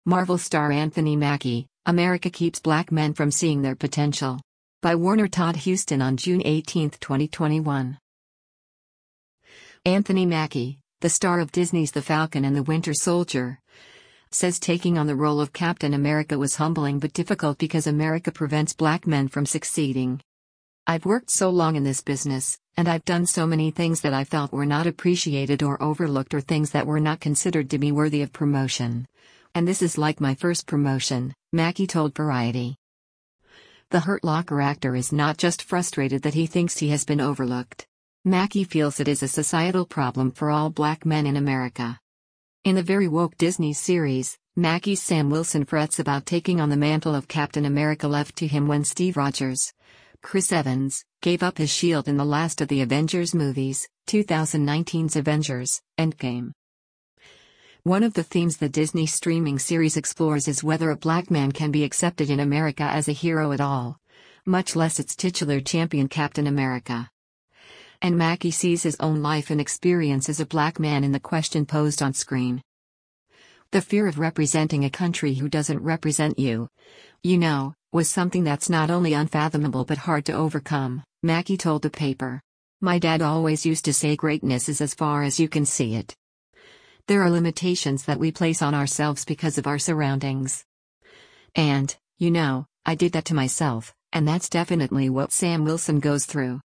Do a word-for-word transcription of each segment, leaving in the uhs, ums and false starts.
Marvel star Anthony Mackie, America Keeps Black Men from Seeing Their Potential. By Warner Todd Huston on June eighteenth, twenty twenty-one. Anthony Mackie, the star of Disney's The Falcon and the Winter Soldier, says taking on the role of Captain America was humbling but difficult because America prevents black men from succeeding. I've worked so long in this business, and I've done so many things that I felt were not appreciated or overlooked or things that were not considered to be worthy of promotion. And this is like my first promotion, Mackie told Variety. The Hurt Locker actor is not just frustrated that he thinks he has been overlooked. Mackie feels it is a societal problem for all black men in America. In the very woke Disney series, Mackie's Sam Wilson frets about taking on the mantle of Captain America left to him when Steve Rogers, Chris Evans, gave up his shield in the last of the Avengers movies, twenty nineteen's Avengers: Endgame. One of the themes the Disney streaming series explores is whether a black man can be accepted in America as a hero at all, much less its titular champion Captain America. And Mackie sees his own life and experience as a black man in the question posed on screen. The fear of representing a country who doesn't represent you, you know, was something that's not only unfathomable but hard to overcome, Mackie told the paper. My dad always used to say greatness is as far as you can see it. There are limitations that we place on ourselves because of our surroundings. And, you know, I did that to myself, and that's definitely what Sam Wilson goes through.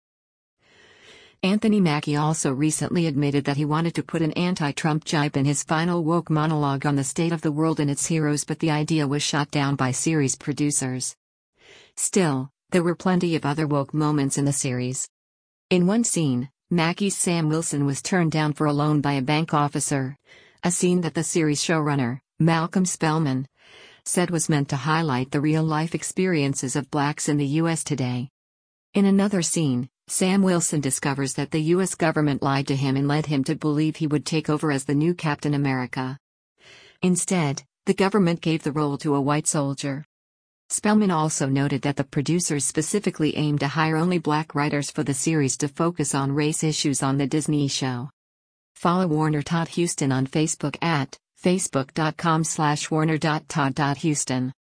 Anthony Mackie also recently admitted that he wanted to put an anti-Trump jibe in his final woke monologue on the state of the world and its heroes, but the idea was shot down by series producers. Still, there were plenty of other woke moments in the series. In one scene, Mackie's Sam Wilson was turned down for a loan by a bank officer, a scene that the series showrunner, Malcolm Spellman, said was meant to highlight the real-life experiences of blacks in the U S today. In another scene, Sam Wilson discovers that the U S government lied to him and led him to believe he would take over as the new Captain America. Instead, the government gave the role to a white soldier. Spellman also noted that the producers specifically aimed to hire only black writers for the series to focus on race issues on the Disney show. Follow Warner Todd Huston on Facebook at facebook dot com slash warner dot todd dot huston.